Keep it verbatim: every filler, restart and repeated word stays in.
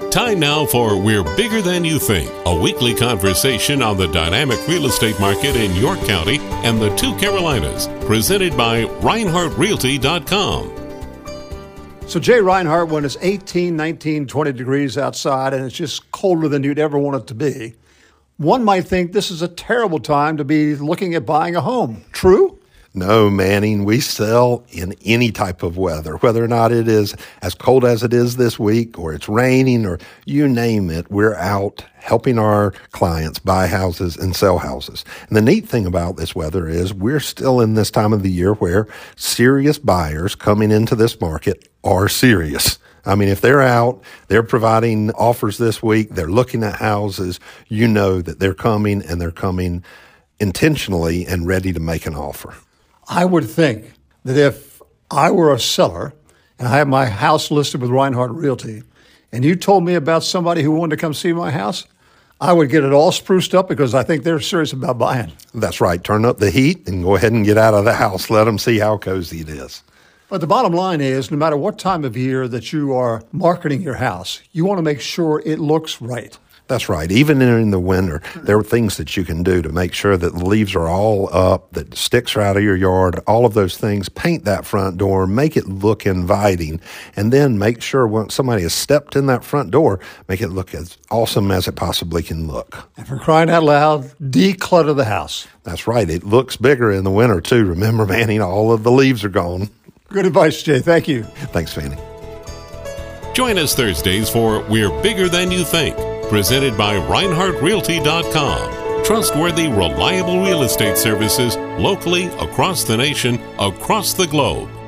Time now for We're Bigger Than You Think, a weekly conversation on the dynamic real estate market in York County and the two Carolinas, presented by Reinhardt Realty dot com. So Jay Reinhardt, when it's eighteen, nineteen, twenty degrees outside and it's just colder than you'd ever want it to be, one might think this is a terrible time to be looking at buying a home. True? No, Manning, we sell in any type of weather, whether or not it is as cold as it is this week or it's raining or you name it, we're out helping our clients buy houses and sell houses. And the neat thing about this weather is we're still in this time of the year where serious buyers coming into this market are serious. I mean, if they're out, they're providing offers this week, they're looking at houses, you know that they're coming and they're coming intentionally and ready to make an offer. I would think that if I were a seller and I had my house listed with Reinhardt Realty and you told me about somebody who wanted to come see my house, I would get it all spruced up because I think they're serious about buying. That's right. Turn up the heat and go ahead and get out of the house. Let them see how cozy it is. But the bottom line is, no matter what time of year that you are marketing your house, you want to make sure it looks right. That's right. Even in the winter, there are things that you can do to make sure that the leaves are all up, that sticks are out of your yard, all of those things. Paint that front door, make it look inviting, and then make sure once somebody has stepped in that front door, make it look as awesome as it possibly can look. And for crying out loud, declutter the house. That's right. It looks bigger in the winter, too. Remember, Manning, all of the leaves are gone. Good advice, Jay. Thank you. Thanks, Fanny. Join us Thursdays for We're Bigger Than You Think, presented by Reinhardt Realty dot com. Trustworthy, reliable real estate services locally, across the nation, across the globe.